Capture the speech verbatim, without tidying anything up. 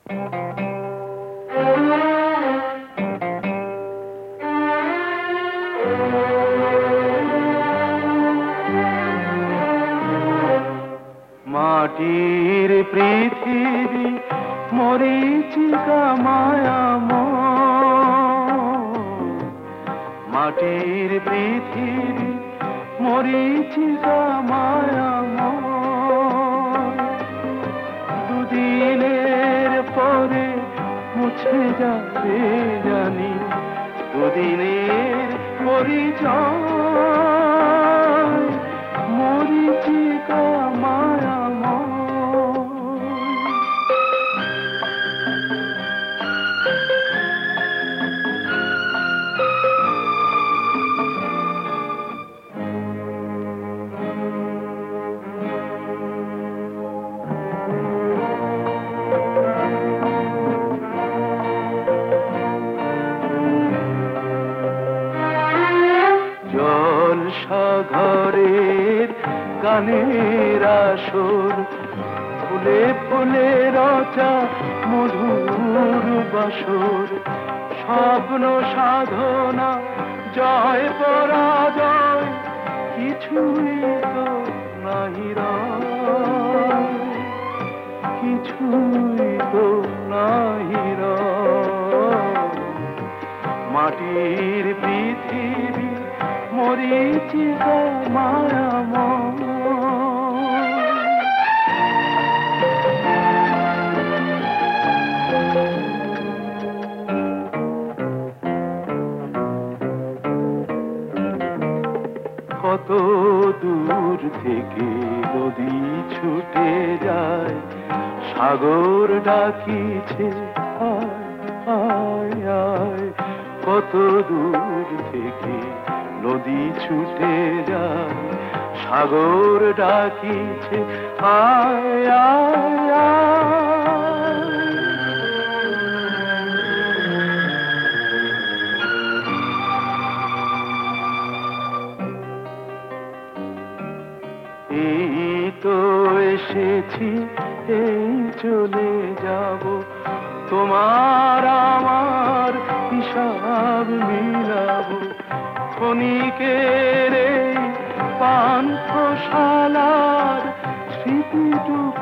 মাটির পৃথিবী মরীচিকা মায়াময়, মাটির পৃথিবী মরীচিকা মায়াময়, দুদিনের পরে মুছে যাবে জানি দুদিনের পরিচয়, মরীচিকা মায়াময়। সাগরের গানের আসর, ফুলে ফুলে রচা মধুর বাসর, স্বপ্ন সাধনা জয় পরাজয় কিছুই তো নাহি রয়, কিছুই তো নাহি রয়। মাটির পৃথিবী মরীচিকা মায়াময়। কত দূর থেকে নদী ছুটে যায়, সাগর ডাকিছে আয় আয় আয়। কত দূর থেকে নদী ছুটে যায়, সাগর ডাকিছে আয় আয় আয়। এই তো এসেছি, এই চলে যাব, তোমার আমার হিসাব মিলাবো। ক্ষণিকের এই পান্থশালার স্মৃতিটুকু